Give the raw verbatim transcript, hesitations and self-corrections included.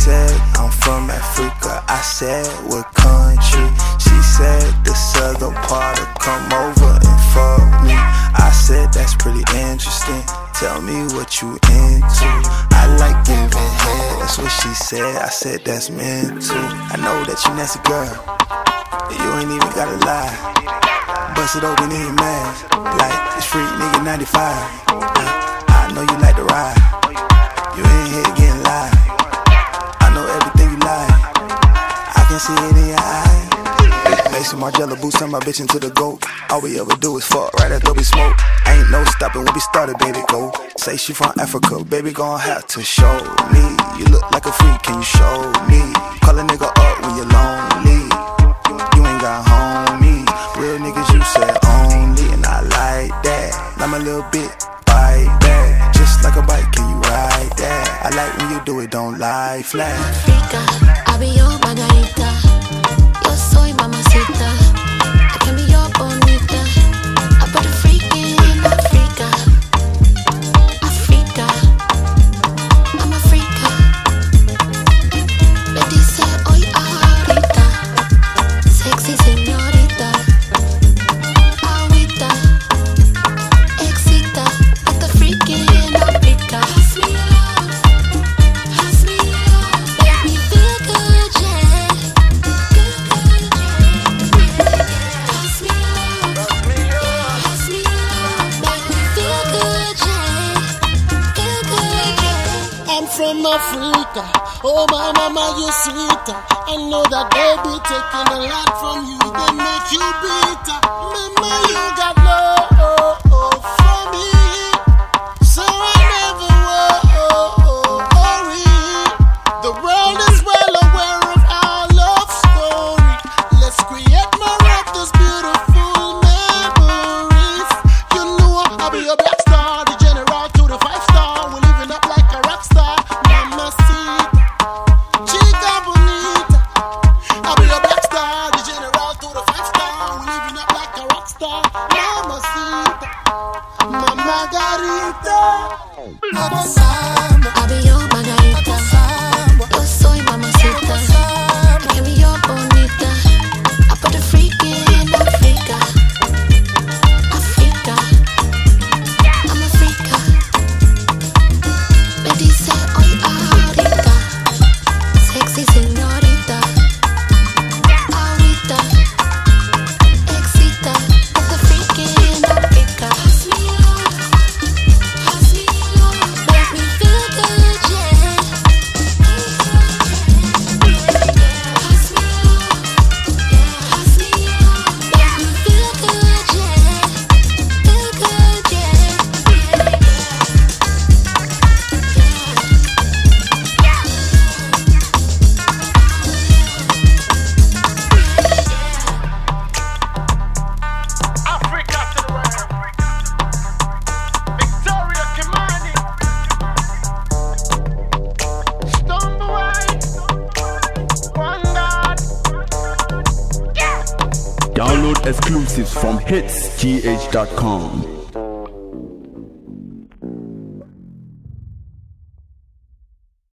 said, I'm from Africa. I said, what country? She said, the southern part to come over and fuck me. I said, that's pretty interesting. Tell me what you into. I like giving head, that's what she said. I said, that's mental. I know that you nasty girl, you ain't even gotta lie. Bust it open in your mask, like it's free nigga ninety-five. I, I know you like to ride, you ain't here getting live. I know everything you like, I can see it in your eyes. Mason Margiela boots on my bitch into the goat. All we ever do is fuck right after we smoke. Ain't no stopping when we started, baby, go. Say she from Africa, baby, gon' have to show me. You look like a freak, can you show me? Call a nigga up when you're lonely. You ain't got homie. Real niggas, you said only, and I like that. I'm a little bit bite back, just like a bike, can you ride that? I like when you do it, don't lie flat. Africa, I be your margarita. Yo soy mamacita. I can be your bonita. I put a freak in Africa. Africa, I'm Africa. Me dice hoy ahorita, sexy señorita. Ahorita, excita, put the freak in Africa. Pass me up, pass me up, make me feel good, yeah. Pass me up, pass me up, make me feel good, yeah. Feel good, yeah. I'm from Africa. Oh my mama, you sweeter. I know that they be taking a lot from you. They make you bitter. Mama, you got love for me, so I never worry. The world is well aware of our love story. Let's create more of those beautiful memories. You know I'll be a black star, the general to the five star. We're living up like a rock star. Mamacita, chica bonita. I'll be a black star, the general to the five star. We're living up like a rock star. Mamacita, mama garita. Ako samba, I be your margarita. Yo soy mamacita. I can be your bonita. I put a freak in Africa. Africa, I'm Africa. Me dice hoy ahorita, sexy señorita. Ahorita, excita, put the freak in Africa. Pass me up, pass me up, make me feel good, yeah. Pass me up, pass me up, make me feel good, yeah. Feel good, yeah. Africa to the world. Victoria Kimani. Stumble White. One God. Download exclusives from hits g h dot com.